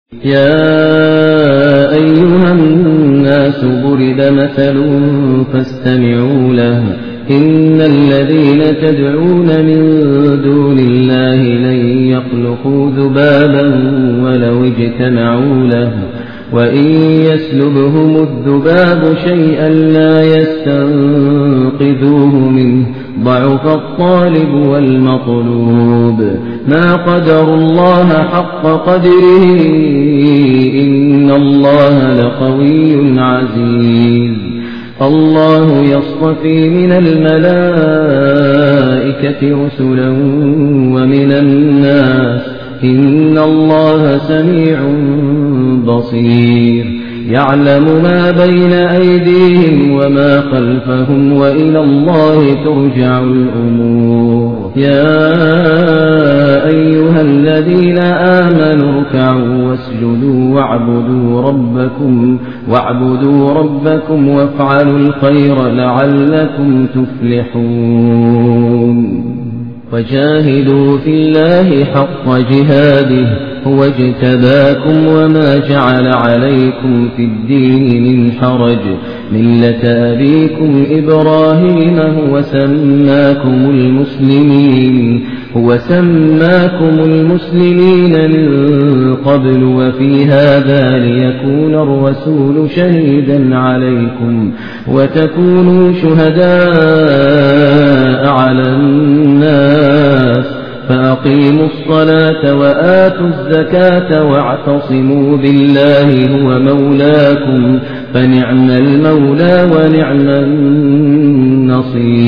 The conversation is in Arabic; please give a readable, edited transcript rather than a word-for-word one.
يا أيها الناس ضرب مثل فاستمعوا له إن الذين تدعون من دون الله لن يخلقوا ذبابا ولو اجتمعوا له وإن يسلبهم الذباب شيئا لا يستنقذوه منه ضعف الطالب والمطلوب ما قدروا الله حق قدره إن الله لقوي عزيز الله يصطفي من الملائكة رسلا ومن الناس إن الله سميع بصير يعلم ما بين أيديهم وما خلفهم وإلى الله ترجع الأمور يا أيها الذين آمنوا اركعوا واسجدوا واعبدوا ربكم وافعلوا الخير لعلكم تفلحون وجاهدوا في الله حق جهاده هو اجتباكم وما جعل عليكم في الدين من حرج ملة أبيكم إبراهيم هو سماكم المسلمين من قبل وفي هذا ليكون الرسول شهيدا عليكم وتكونوا شهداء على الناس فأقيموا الصلاة وآتوا الزكاة واعتصموا بالله هو مولاكم فنعم المولى ونعم النصير